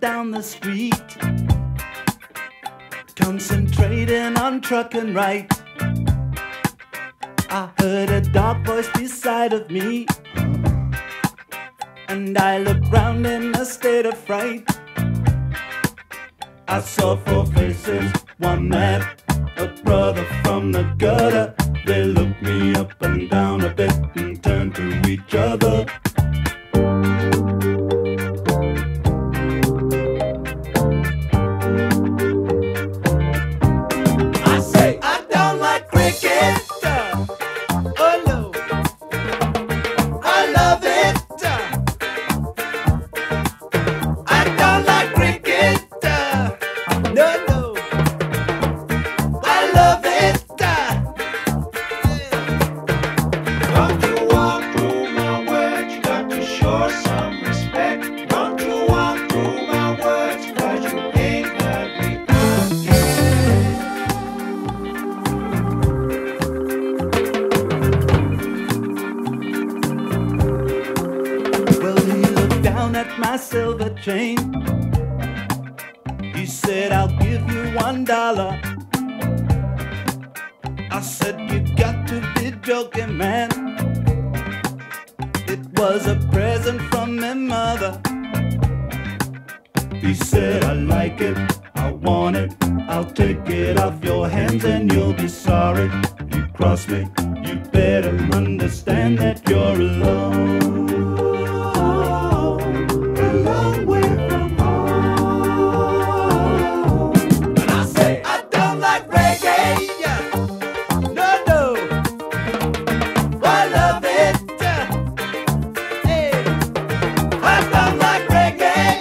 down the street, concentrating on trucking right. I heard a dark voice beside of me, and I looked round in a state of fright. I saw four faces, one man, a brother from the gutter. They looked me up and down a bit and turned to each other. I say, I don't like cricket. Oh no, I love it. I don't like cricket. No, no, I love it. Don't you walk through my words, you got to show some respect. Don't you walk through my words, 'cause you ain't heard me out yet. Well, he looked down at my silver chain. He said, I'll give you $1. I said, you got to be joking, man. It was a present from my mother. He said, I like it, I want it, I'll take it off your hands and you'll be sorry. You cross me, you better understand that you're alone. A long way from home. And I say, I don't like reggae. No, no, I love it. Hey, I don't like reggae.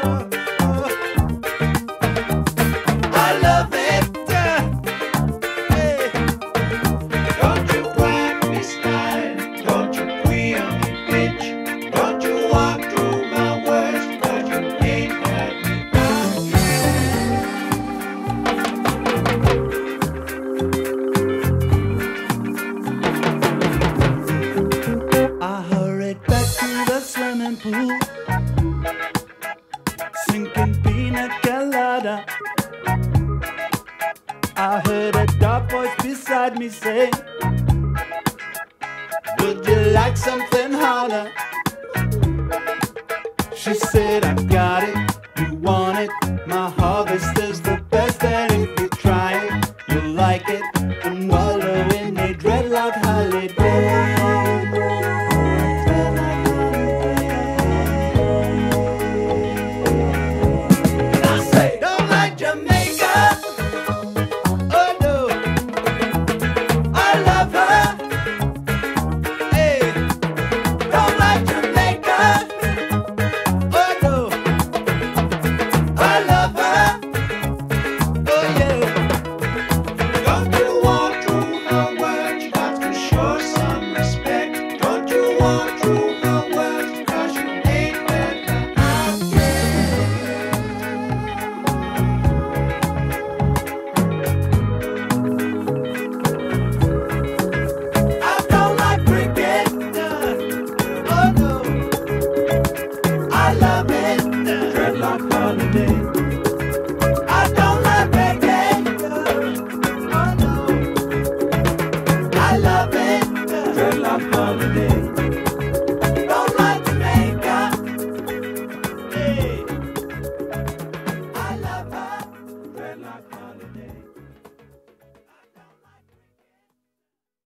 I love it. Hey, Don't you whack me style, don't you queer me bitch. Don't you walk through my words, 'cause you ain't heard me out I hurried back to the swimming pool, sinking pina colada. I heard a dark voice beside me say, would you like something harder? She said, I got it, you want it, my harvest is the best, and if you try it, you'll like it, and wallow in a dreadlock holiday. And I say, don't like Jamaica. Oh no, I love her. Hey, don't like Jamaica. Oh no, I love her. Oh yeah. Don't you walk through my words, you got to show some respect. Don't you walk through my words, 'cause you ain't heard me out yet. I don't like cricket. Oh no, I love it. Dreadlock holiday. I don't like reggae. Oh no, I love it. Dreadlock holiday.